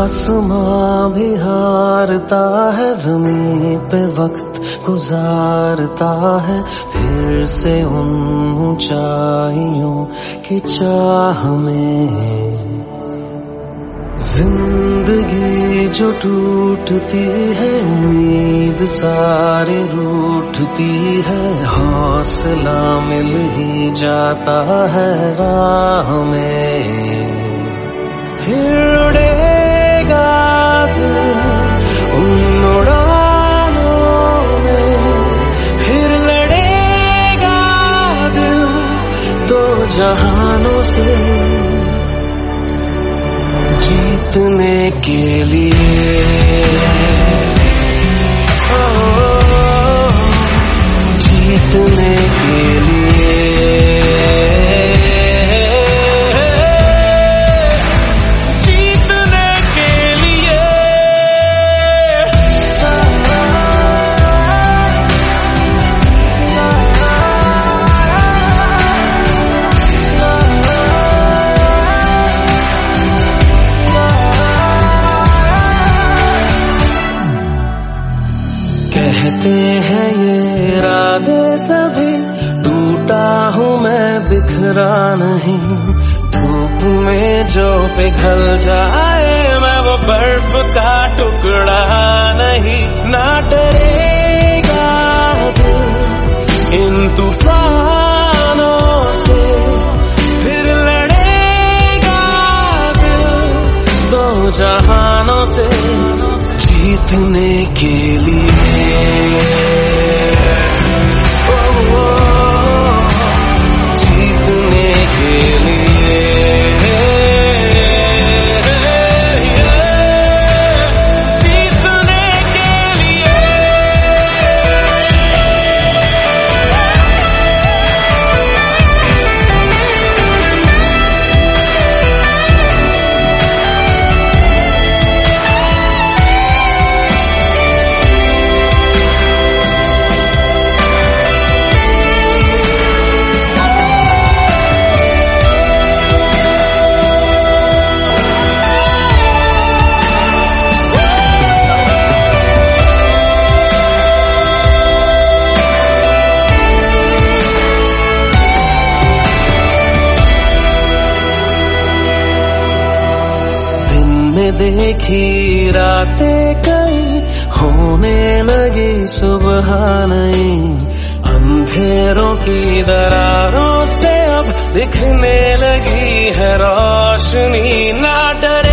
आसमां भी हारता है, ज़मीं पे वक्त गुजारता है, फिर से उन ऊंचाइयों की चाह में। जिंदगी जो टूटती है, उम्मीद सारी रूठती है, हौसला मिल ही जाता है राह में। फिर उड़ेगा दिल उन उड़ानों में, फिर लड़ेगा दिल दो जहानों से, जीतने के लिए, जीतने के लिए, जीतने के लिए। कहते हैं ये इरादे सभी, टूटा हूँ मैं बिखरा नहीं, धूप में जो पिघल जाए मैं वो बर्फ का टुकड़ा नहीं। ना डरेगा दिल इन तूफानों से, फिर लड़ेगा दिल दो जहानों से, जीतने के लिए, जीतने के लिए, जीतने के लिए। देखी रातें कई, होने लगी सुबह नई, अंधेरों की दरारों से अब दिखने लगी है रोशनी। ना डरे